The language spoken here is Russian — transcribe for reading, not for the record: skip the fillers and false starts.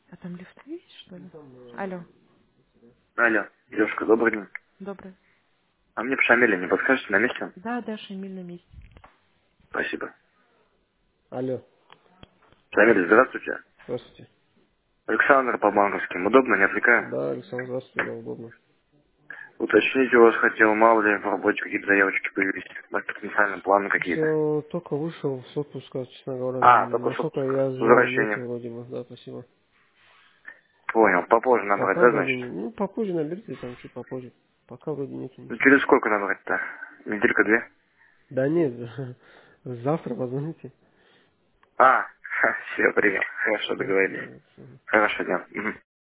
А там лифт есть, что ли? Алло, Алло, девушка, добрый день. добрый. А мне по Шамиле не подскажете на месте? Да, да, Шамиль на месте. Спасибо. Алло, Шамиль, здравствуйте. здравствуйте. Александр по банковским. Удобно, не отвлекаю? Да, Александр, здравствуйте, да, удобно. Уточнить у вас хотел, мало ли в работе какие-то заявочки появились, потенциальные планы какие-то. Все, только вышел с отпуска, честно говоря. А, только с Насколько отпуска. я С знаю, нету возвращением. вроде бы, да, спасибо. Понял, попозже набрать, Пока да, вроде значит? не, ну, попозже наберите, там, чуть попозже. Пока вроде нету Ну, ничего. через сколько набрать-то? Неделька-две? Да нет, завтра позвоните. А, все, принял. Хорошо, Да, договорились. да, всё. Хорошо, дня. Мгм.